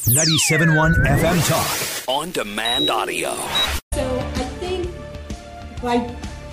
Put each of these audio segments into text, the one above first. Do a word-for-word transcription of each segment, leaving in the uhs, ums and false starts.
ninety-seven point one F M Talk. On demand audio. So I think like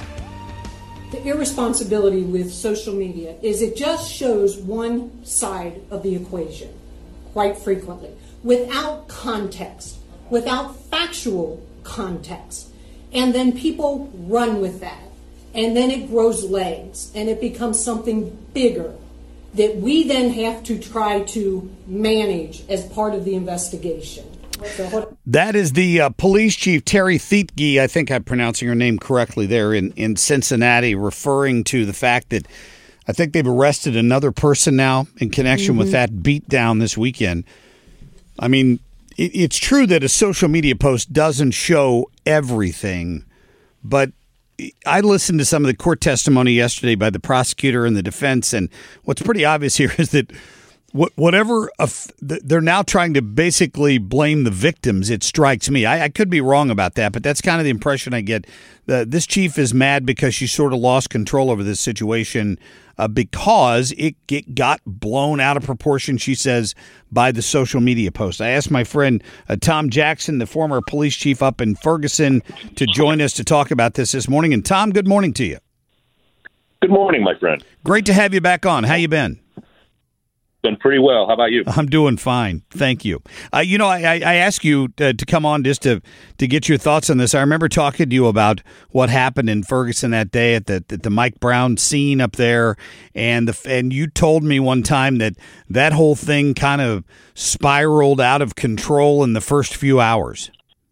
the irresponsibility with social media is it just shows one side of the equation quite frequently without context, without factual context. And then people run with that. And then it grows legs and it becomes something bigger that we then have to try to manage as part of the investigation. That is the uh, police chief, Terry Thietke, I think I'm pronouncing her name correctly there, in, in Cincinnati, referring to the fact that I think they've arrested another person now in connection mm-hmm. with that beatdown this weekend. I mean, it, it's true that a social media post doesn't show everything, but I listened to some of the court testimony yesterday by the prosecutor and the defense, and what's pretty obvious here is that whatever they're now trying to basically blame the victims, it strikes me. I, I could be wrong about that, but that's kind of the impression I get. Uh, this chief is mad because she sort of lost control over this situation uh, because it, it got blown out of proportion, she says, by the social media post. I asked my friend uh, Tom Jackson, the former police chief up in Ferguson, to join us to talk about this this morning. And Tom, good morning to you. Good morning, my friend. Great to have you back on. How you been? Been pretty well. How about you? I'm doing fine. Thank you. Uh, you know, I, I asked you to, to come on just to, to get your thoughts on this. I remember talking to you about what happened in Ferguson that day at the, at the Mike Brown scene up there. And the and you told me one time that that whole thing kind of spiraled out of control in the first few hours.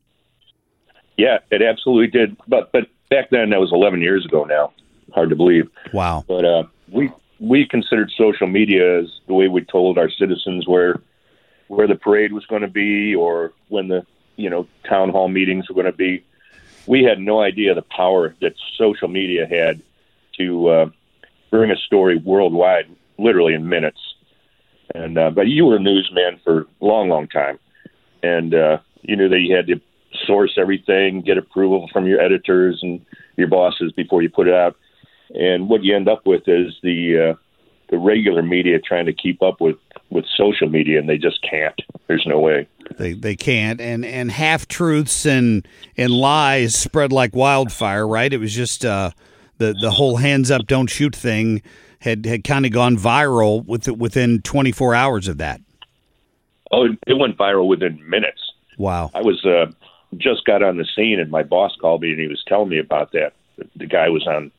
Yeah, it absolutely did. But but back then, that was eleven years ago now. Hard to believe. Wow. But uh, we... We considered social media as the way we told our citizens where where the parade was going to be or when the you know town hall meetings were going to be. We had no idea the power that social media had to uh, bring a story worldwide, literally in minutes. And uh, but you were a newsman for a long, long time, and uh, you knew that you had to source everything, get approval from your editors and your bosses before you put it out. And what you end up with is the uh, the regular media trying to keep up with, with social media, and they just can't. There's no way. They they can't. And and half truths and and lies spread like wildfire. Right? It was just uh, the the whole hands up, don't shoot thing had had kind of gone viral with within twenty-four hours of that. Oh, it went viral within minutes. Wow. I was uh, just got on the scene, and my boss called me, and he was telling me about that. The, the guy was on.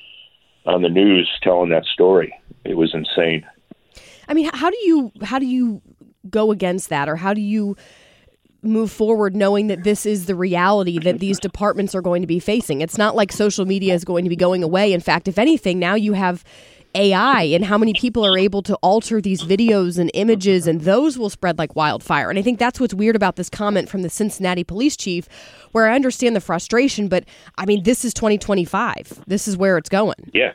on the news telling that story. It was insane. I mean, how do you how do you go against that, or how do you move forward knowing that this is the reality that these departments are going to be facing? It's not like social media is going to be going away. In fact, if anything, now you have A I and how many people are able to alter these videos and images, and those will spread like wildfire. And I think that's what's weird about this comment from the Cincinnati police chief, where I understand the frustration, but I mean, this is twenty twenty-five. This is where it's going. Yeah,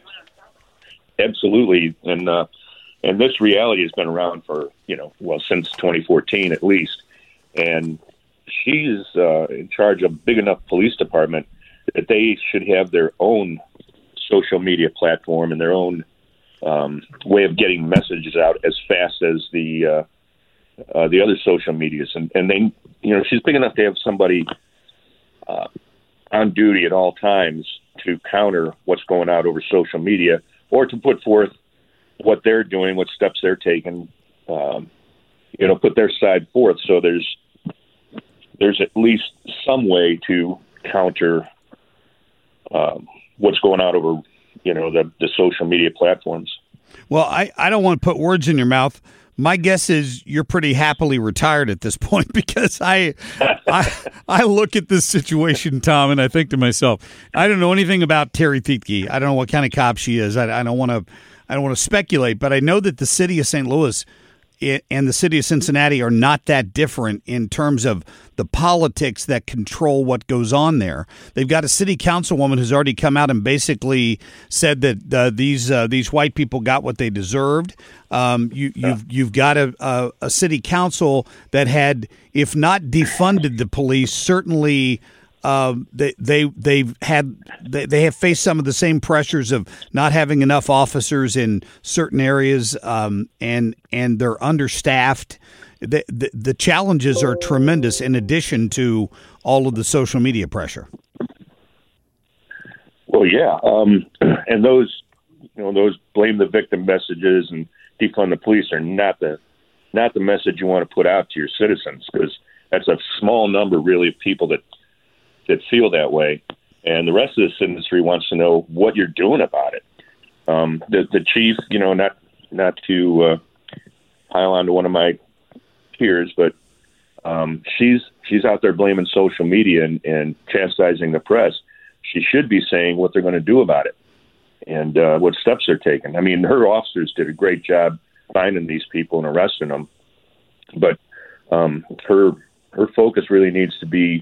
absolutely. And, uh, and this reality has been around for, you know, well, since twenty fourteen at least. And she's uh, in charge of a big enough police department that they should have their own social media platform and their own Um, way of getting messages out as fast as the uh, uh, the other social medias, and and they, you know, she's big enough to have somebody uh, on duty at all times to counter what's going out over social media, or to put forth what they're doing, what steps they're taking, um, you know, put their side forth. So there's there's at least some way to counter um, what's going out over, you know, the, the social media platforms. Well, I, I don't want to put words in your mouth. My guess is you're pretty happily retired at this point, because I, I I look at this situation, Tom, and I think to myself, I don't know anything about Terry Thietke. I don't know what kind of cop she is. I, I don't want to I don't want to speculate, but I know that the city of Saint Louis and the city of Cincinnati are not that different in terms of the politics that control what goes on there. They've got a city councilwoman who's already come out and basically said that uh, these uh, these white people got what they deserved. Um, you, you've you've got a, a, a city council that had, if not defunded the police, certainly. Um, they they they've had they, they have faced some of the same pressures of not having enough officers in certain areas, um, and and they're understaffed. the, the the challenges are tremendous in addition to all of the social media pressure. Well, yeah, um, and those, you know, those blame the victim messages and defund the police are not the not the message you want to put out to your citizens, because that's a small number, really, of people that that feel that way, and the rest of this industry wants to know what you're doing about it. Um, the the chief, you know, not not to uh, pile on to one of my peers, but um, she's she's out there blaming social media and, and chastising the press. She should be saying what they're going to do about it and uh, what steps they're taking. I mean, her officers did a great job finding these people and arresting them, but um, her her focus really needs to be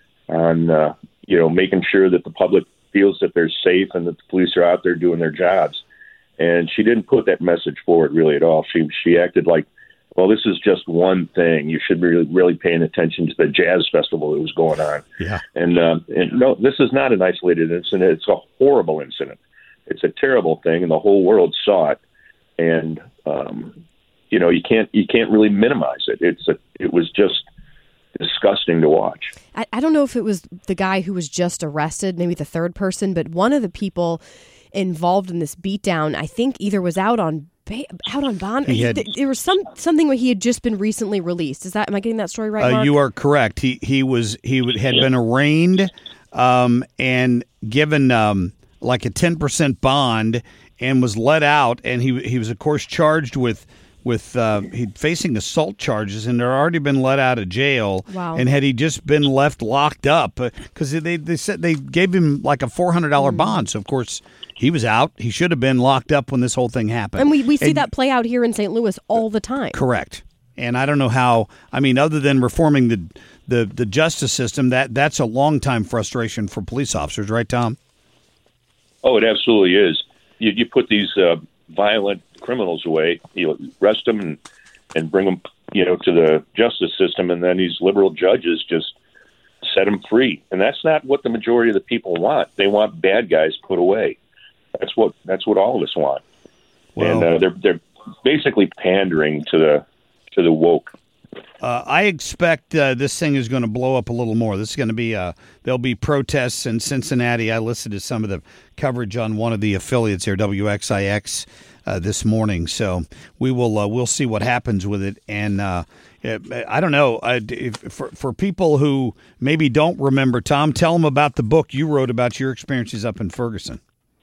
on uh, you know, making sure that the public feels that they're safe and that the police are out there doing their jobs. And she didn't put that message forward really at all. She she acted like, well, this is just one thing. You should be really, really paying attention to the jazz festival that was going on. Yeah. And, uh, and no, this is not an isolated incident. It's a horrible incident. It's a terrible thing, and the whole world saw it. And um, you know, you can't you can't really minimize it. It's a it was just disgusting to watch. I, I don't know if it was the guy who was just arrested, maybe the third person, but one of the people involved in this beatdown, I think either was out on out on bond. He had, there was some something where he had just been recently released. Is that am I getting that story right? Uh, Mark? you are correct. He he was he would, had been arraigned um, and given um, like a ten percent bond and was let out, and he he was of course charged with. With uh, he facing assault charges, and had already been let out of jail. Wow. And had he just been left locked up, because uh, they they said they gave him like a four hundred dollar mm. bond. So of course he was out. He should have been locked up when this whole thing happened. And we we see and, that play out here in Saint Louis all the time. Correct. And I don't know how. I mean, other than reforming the the, the justice system, that that's a long time frustration for police officers, right, Tom? Oh, it absolutely is. You you put these uh, violent criminals away, you arrest them and, and bring them, you know, to the justice system, and then these liberal judges just set them free. And that's not what the majority of the people want. They want bad guys put away. That's what that's what all of us want. Well, and uh, they're they're basically pandering to the to the woke. Uh, I expect uh, this thing is going to blow up a little more. This is going to be uh, there'll be protests in Cincinnati. I listened to some of the coverage on one of the affiliates here, W X I X, uh, this morning. So we will uh, we'll see what happens with it. And uh, I don't know uh, if, for for people who maybe don't remember, Tom, tell them about the book you wrote about your experiences up in Ferguson.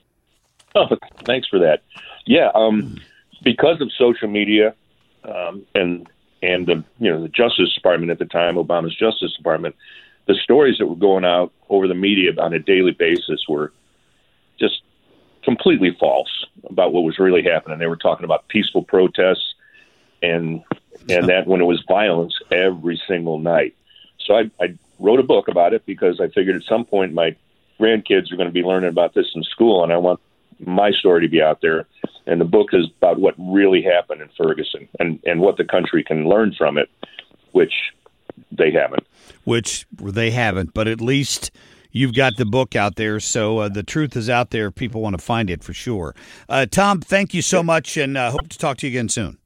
Oh, thanks for that. Yeah, um, because of social media um, and. And the you know the Justice Department at the time, Obama's Justice Department, the stories that were going out over the media on a daily basis were just completely false about what was really happening. They were talking about peaceful protests, and and that when it was violence every single night. So I, I wrote a book about it because I figured at some point my grandkids are going to be learning about this in school, and I want my story to be out there. And the book is about what really happened in Ferguson and, and what the country can learn from it, which they haven't. Which they haven't, but at least you've got the book out there, so uh, the truth is out there if people want to find it for sure. Uh, Tom, thank you so much, and uh, hope to talk to you again soon.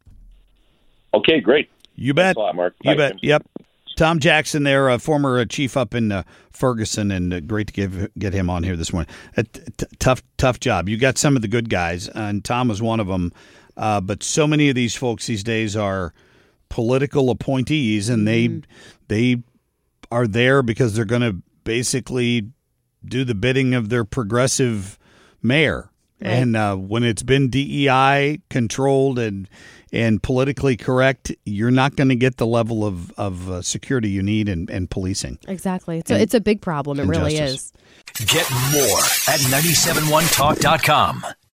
Okay, great. You bet. Thanks a lot, Mark. You Bye, bet. James. Yep. Tom Jackson there, a former uh, chief up in uh, Ferguson, and uh, great to give, get him on here this morning. A t- t- tough, tough job. You got some of the good guys, and Tom was one of them. Uh, but so many of these folks these days are political appointees, and they mm. they are there because they're going to basically do the bidding of their progressive mayor. Right. And uh, when it's been D E I controlled and and politically correct, you're not going to get the level of, of uh, security you need and, and policing. Exactly. It's, and, a, it's a big problem. It really justice. is. Get more at nine seven one talk dot com.